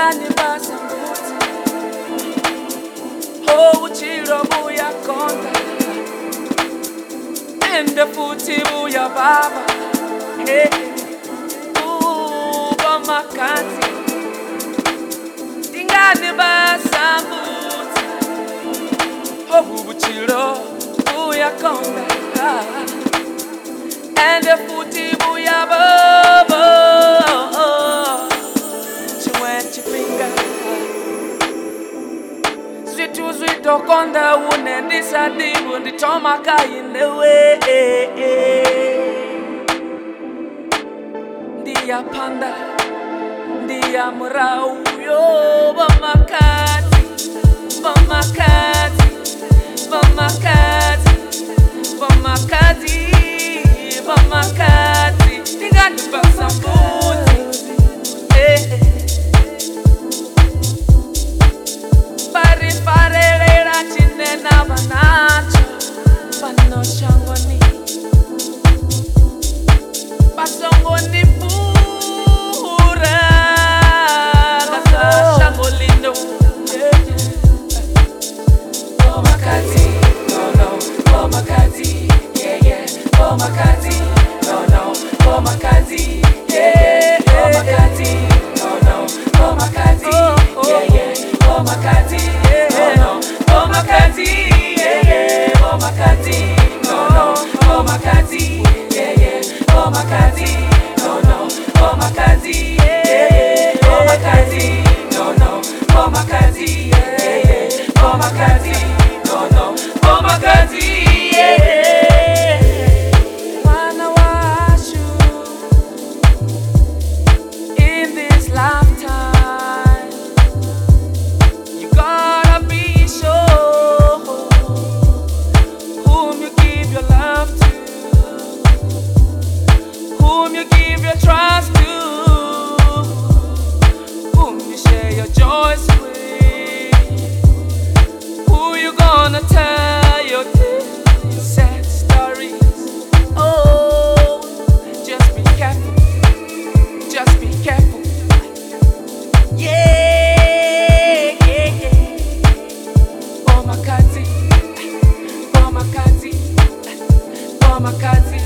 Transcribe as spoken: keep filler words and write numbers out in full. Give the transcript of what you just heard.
Tingani basa mbuti Oh uchiro buya konta Ende futi buya baba Hey Uba makanti Tingani basa mbuti Oh uchiro buya konta Ende futi buya baba Sweetu sweeto konda une ndisadibu nditomaka inewe Ndiya panda Ndiya murauyo Bamakati Bamakati Bamakati Bamakati Bamakati Tingani basambuti Eh eh Pano shangoni Pasongoni pura Kasa shangolindo Bomakati, no no Bomakati, yeah yeah Bomakati, no no Bomakati, yeah Bomakati, no no Bomakati, yeah yeah Bomakati, no no Bomakati Bomakati, no no, Bomakati, yeah yeah, Bomakati, no no, Bomakati, yeah yeah, Bomakati, no no, Bomakati, yeah yeah, Bomakati, no no, Bomakati, yeah. Wanna wash you in this lifetime. You gotta be sure whom you give your love to, whom you give your trust to, whom you share your joys with, who you gonna tell your sad stories. Oh, just be careful, just be careful. Yeah, yeah, yeah. Bomakati, Bomakati, Bomakati.